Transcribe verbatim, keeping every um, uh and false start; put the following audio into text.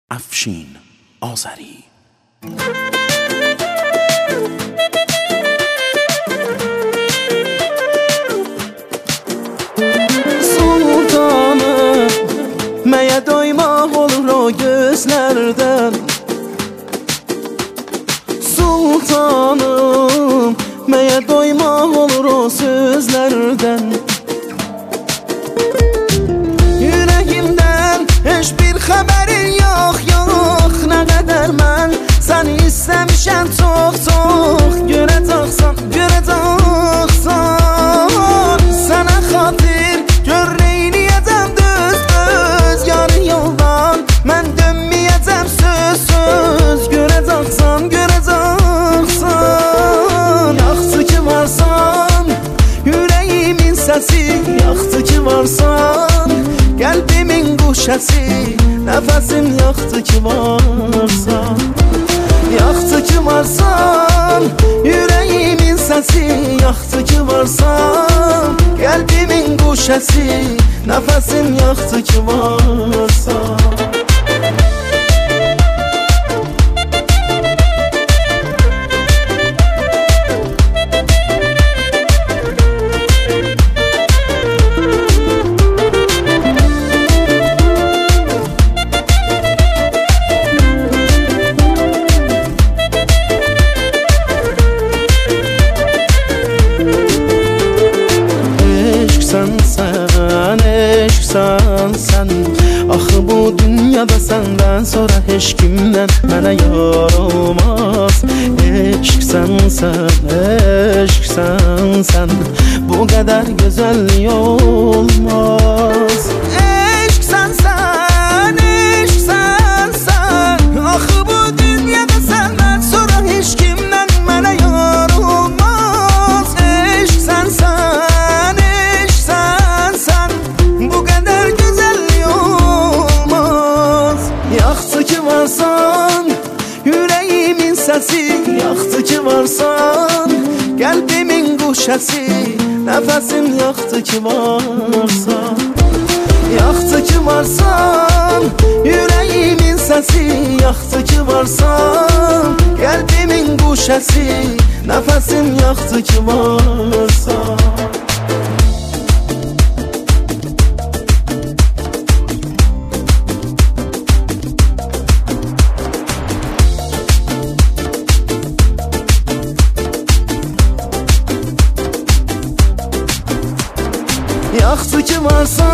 افشین آذری. Sultanım, məyə doymaq olur o gözlərdən. Sultanım, məyə doymaq olur o sözlərdən. Yüreğimdən heç bir xəbərin yox, yox. Nə qədər mən səni istəmişəm çox, çox. Görəcəksən, görəcəksən. Sənə xatir gör neyniyəcəm düz, düz. Yarı yoldan mən dönməyəcəm söz, söz. Görəcəksən, görəcəksən. Yaxşı ki varsan, yüreğimin səsi. Yaxşı ki varsan, qəlbimin quşəsi. Nəfəsim yaxşı ki varsan, yaxşı ki varsan, yüreğimin səsi. Yaxşı ki varsan, qəlbimin quşəsi. Nəfəsim yaxşı ki varsan. Sən, eşqsən sən. Axı bu dünyada səndən sonra heç kimdən mənə yar olmaz. Eşqsən sən, eşqsən sən. Bu qədər gözəllik olmaz. Eşqsən sən, eşqsən sən. Axı bu dünyada səndən sonra heç kimdən mənə yar olmaz. Eşqsən sən. Yaxşı ki varsan, yüreğimin səsi. Yaxşı ki varsan, qəlbimin quşəsi. Nəfəsim yaxşı ki varsan, yaxşı ki varsan, yüreğimin səsi. Yaxşı ki varsan, qəlbimin quşəsi. Nəfəsim yaxşı ki varsan. Yaxşı ki varsan,